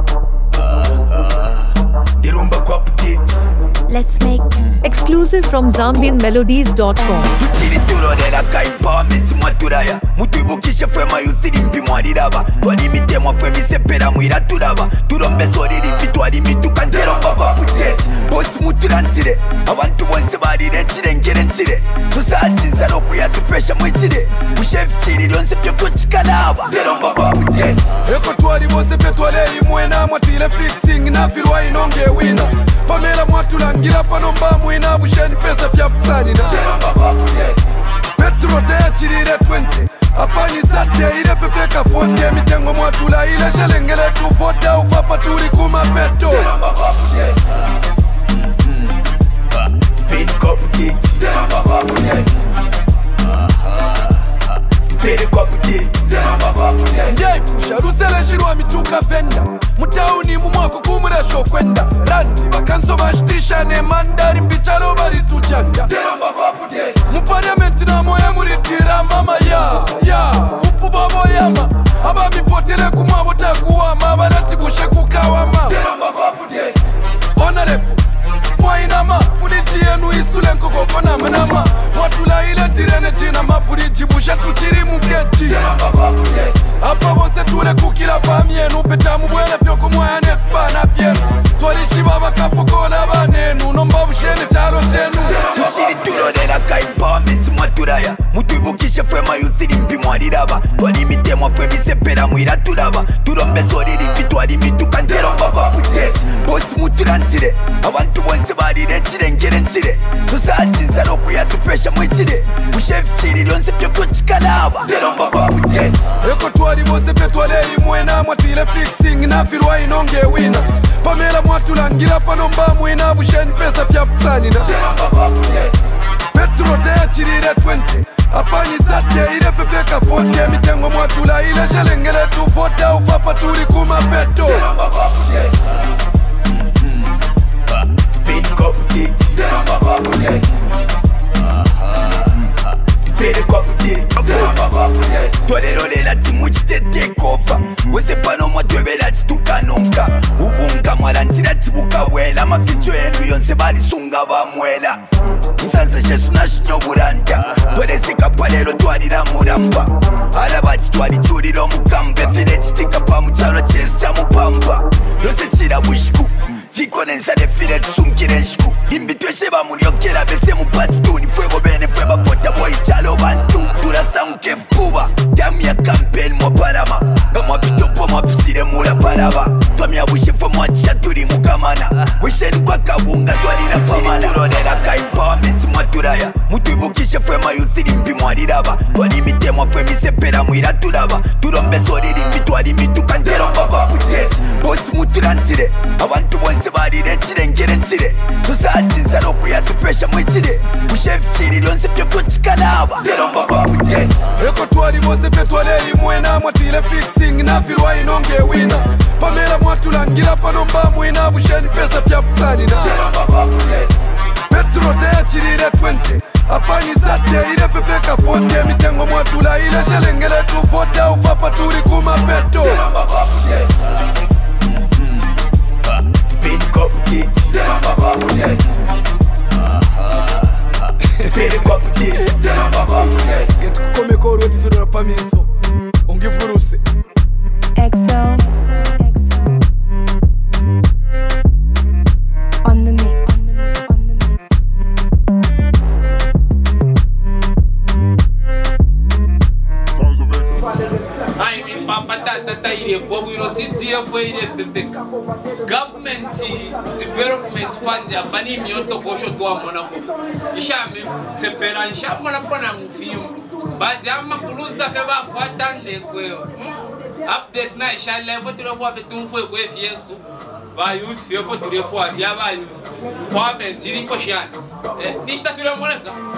Let's make exclusive from ZambianMelodies.com. Mutubukishe fema yusiri mpimwariraba twalimite mwafwe misepera mwiraturaba turombe soriri bitwari mitukantero baba putet boss muturantire abantu bonse barire kirengere ntire society zaro kuyatupesha mwikire mushef kiriro nse fye chikalaba tero baba putet eko twari bonse fye twale imwena mwatile fixing na filwa inonge wina pamela mwatulangira pano mbamwina busheni pesa fya pusanina tero baba putet Petro te chirire 20 Apani sate ile pepeka 40 Mitengo mwatula ile shelengele tu vote Ufapa turi kuma peto Pin cop gigs Pin cop gigs Njei pusha rusele shirwa mituka venda Mutauni mumwako kumuresho kwenda Randi bakanso bashtisha ne mandari mbichalo bari tujanda Muparliamenti na moya muritira mama ya Upu babo yama Aba mipotele kumwabo takuwama Balati bushe kukawama Honorable Mwainama Fuliti yenu isule nkoko na menama Mwatula ile tirene jina mapuriji Bushe tuchiri mukechi Apa bose tule kukila pamienu Beta mubwele fyoko mwaya nefiba na fienu Twarishi baba kapokola banenu Nomba bushene charo chenu Tuchiri turorera ka empowerment mwaturaya Mutubukishe fema yusiri mpimwariraba twalimite mwafwe misepera mwiraturaba turombe soriri bitwari mitukantero baba putet boss muturantire abantu bonse barire kirengere ntire society zaro kuyatupesha mwikire mushef kiriro nse fye chikalaba tero baba putet eko twari bonse fye twale imwena mwatile fixing na filwa inonge wina pamela mwatulangira pano mbamwina busheni pesa fya pusanina Petro te chirire 20 Apani sate ile pepeka 40 Mitengo mwatula ile shelengele tu vote Ufapa turi kuma peto Pin cop gigs Pin cop gigs Tolelorela timu chite take over Wese pano mwatwebela chitukanonka Ubunga mwarantira tibuka wela Maficho yenu yonse bari sunga bamwela Nsansa jesu nashinyo buranda Toleseka palero twarira muramba Alabati twari churiro mukambe File chitika pa mucharo chesi cha mupamba Yose chira bushku Fiko nensade file tusunkire nshku Imbi twesheba muliokera bese mupati tuni Fwebo bene fweba fota boy chalo bantu Turasa mkefu puba Damu ya campaign mwa parama Gama pitopo mapisire mula paraba Twamia wishefa mwachisha turi mukamana Wisheni kwa kabunga twarira pamana Turorera ka empowerment mwaturaya Mutubukishe fwema yusiri mpimwariraba Twalimite mwafwe misepera mwiraturaba Turombe soriri mitwari mitukantero baba putet boss muturantire abantu bonse barire kirengere ntire society zaro kuyatupesha mwikire mushef kiriro nse fye chikalaba tero baba putet eko twari bonse fye twale imwena mwatile fixing na filwa inonge wina pamela mwatulangira pano mbamwina busheni pesa fya pusanina Petro te chirire 20 Apani sate ile pepeka 40 Mitengo mwatula ile shelengele tu vote Ufapa turi kuma peto Pin cop gigs Pin cop gigs Getu kukomeko urweti surura paminso Ungivuruse EXO on the mix. Ai mi papa tata ile bobu ino sitia foi ile bebeka government development fund ya bani mioto kosho to amona ko ishame sepera ishama na pona mfimu baadhi ama kuluza fe ba kwatande kweo update na ishala fo tiro fo afetu fo ko efiesu ba youth fo tiro fo afia ba youth kwa mentiri ko shani nishta tiro mona